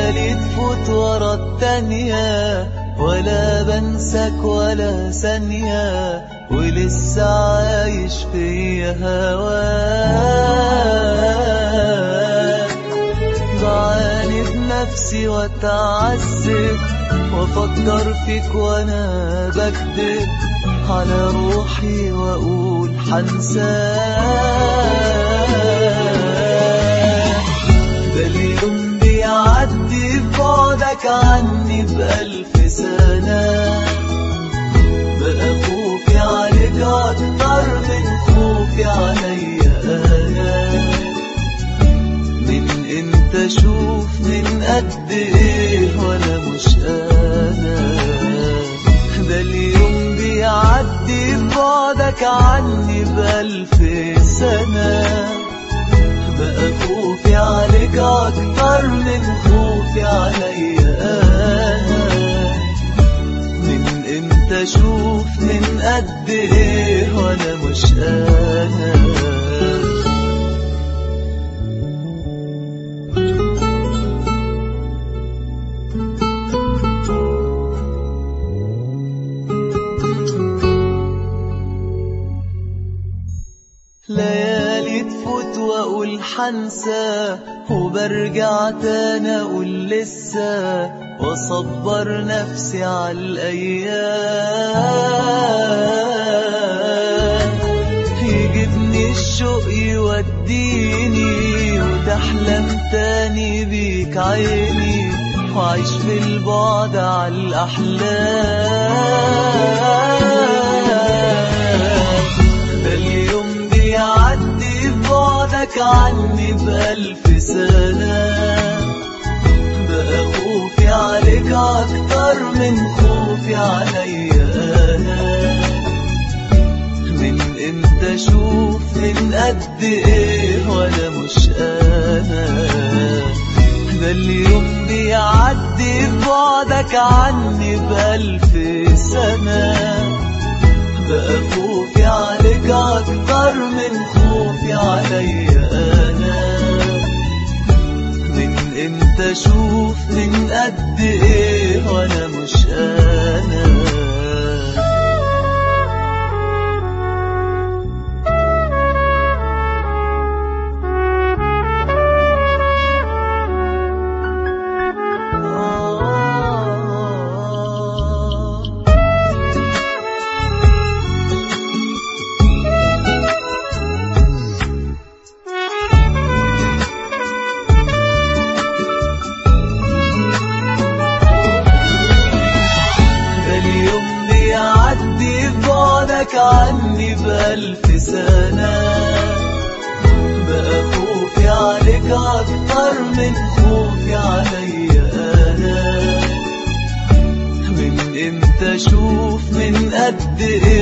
ليالي تفوت ورا التانية ولا بنساك ولا ثانية، ولسه عايش فيا هواك. بعاني بنفسي واتعذب وافكر فيك وانا بكدب على روحي واقول حنساك. ده اليوم بيعدي ببعدك عني بألف سنة، بقى خوفي عليك أكتر من خوفي عليا أنا. من امتى اشوف من قد ايه وانا مش انا؟ ده اليوم بيعدي ببعدك عني بألف سنة، بقى خوفي عليك أكتر من خوفي عليا أنا. من امتى أشوف من قد إيه وأنا مش أنا؟ ليالي تفوت واقول حنسى وبرجع تاني اقول لسه، واصبر نفسي على الايام. يجيبني الشوق يوديني وتحلم تاني بيك عيني، وعيش في البعد على الاحلام. ده اليوم بيعدي ببعدك عني بألف سنة، بقى خوفي عليك أكتر من خوفي عليا أنا. من امتى أشوف من قد إيه وأنا مش أنا؟ ده اليوم بيعدي ببعدك عني بألف سنة، بقى خوفي عليك أكتر من خوفي عليا أنا. من امتى أشوف من قد إيه وأنا مش أنا؟ بعدك عني بألف سنة، بقى خوفي عليك أكتر من خوفي عليا أنا. من امتى أشوف من قد إيه